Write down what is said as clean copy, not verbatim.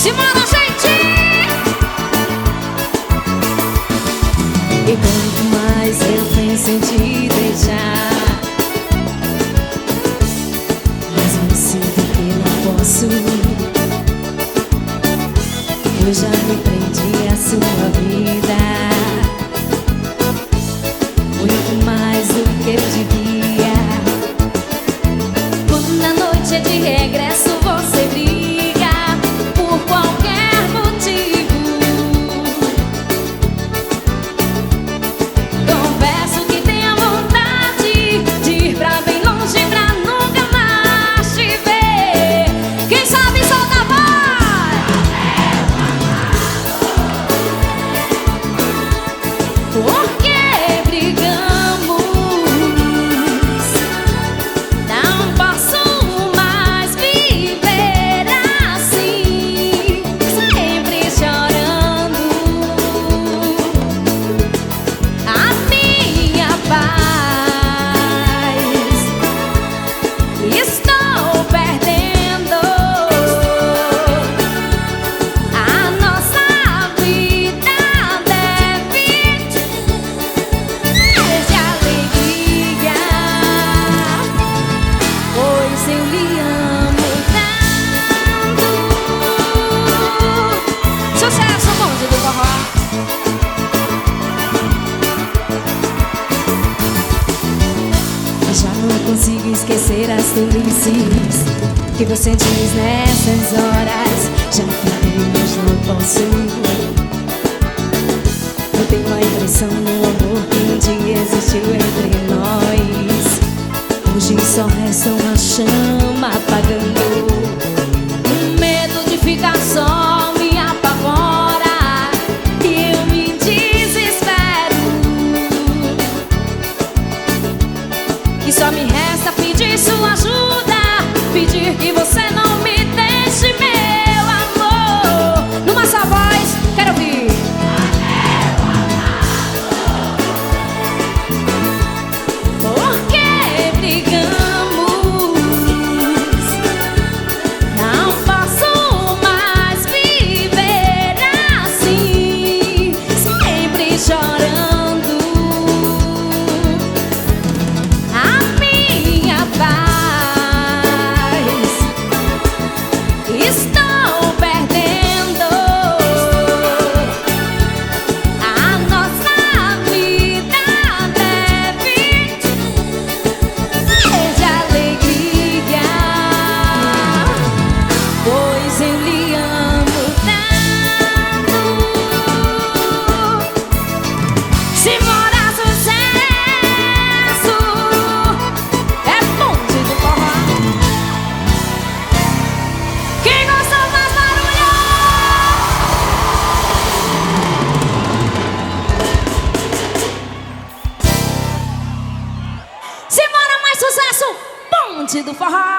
Simbora, gente! E quanto mais eu penso em te deixar, mas eu sinto que não posso. Eu já me prendi à sua vida, muito mais do que eu devia. Quando na noite é de regresso você briga por qualquer motivo. Confesso que tenho vontade de ir pra bem longe pra nunca mais te ver. Quem sabe solta a voz. Por que brigamos? Não posso mais viver assim, sempre chorando. A minha paz estou perdendo. A nossa vida deve de alegria, pois eu lhe amo tanto. Sucesso, bonde do forró. Já não consigo esquecer as tolices que você diz nessas horas. Já tentei, mas não posso. Eu tenho a impressão no amor que um dia existiu entre nós. Hoje só resta uma chama apagando. O medo de ficar só me apavora e eu me desespero. E só me resta pedir sua ajuda, pedir que você não me deixe, meu amor. Numa só voz, quero ouvir. Por que brigamos? Não posso mais viver assim, sempre chorando. A minha paz estou perdendo. A nossa vida deve ser de alegria, pois eu lhe amo tanto. Simbora, sucesso, é bonde do forró. Quem gostou faz barulho. Simbora, mais sucesso, bonde do forró.